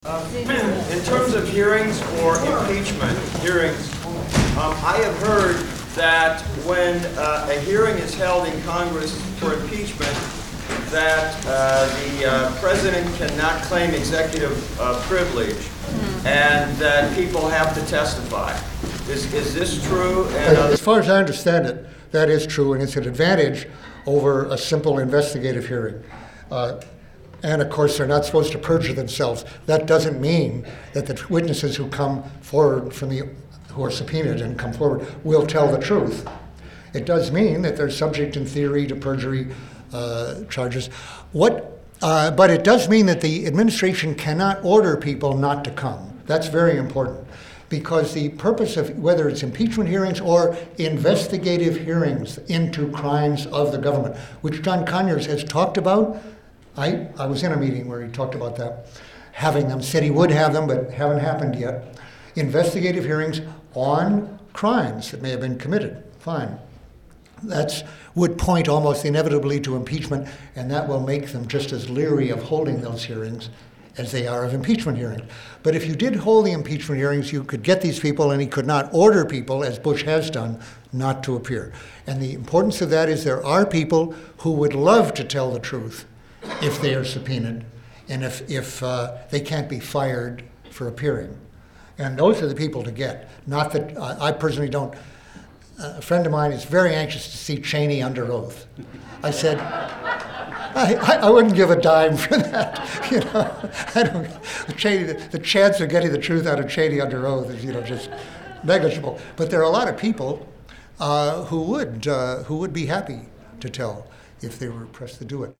In terms of hearings or impeachment hearings, I have heard that when a hearing is held in Congress for impeachment, that the president cannot claim executive privilege, and that people have to testify. Is this true? And as far as I understand it, that is true, and it's an advantage over a simple investigative hearing. And of course, they're not supposed to perjure themselves. That doesn't mean that the witnesses who come forward who are subpoenaed and come forward will tell the truth. It does mean that they're subject in theory to perjury charges. But it does mean that the administration cannot order people not to come. That's very important, because the purpose of whether it's impeachment hearings or investigative hearings into crimes of the government, which John Conyers has talked about. I was in a meeting where he talked about that, having them, said he would have them, but haven't happened yet. Investigative hearings on crimes that may have been committed, fine. That would point almost inevitably to impeachment, and that will make them just as leery of holding those hearings as they are of impeachment hearings. But if you did hold the impeachment hearings, you could get these people, and he could not order people, as Bush has done, not to appear. And the importance of that is there are people who would love to tell the truth if they are subpoenaed, and if they can't be fired for appearing. And those are the people to get. Not that I personally don't. A friend of mine is very anxious to see Cheney under oath. I said, I wouldn't give a dime for that. The chance of getting the truth out of Cheney under oath is just negligible. But there are a lot of people who would be happy to tell if they were pressed to do it.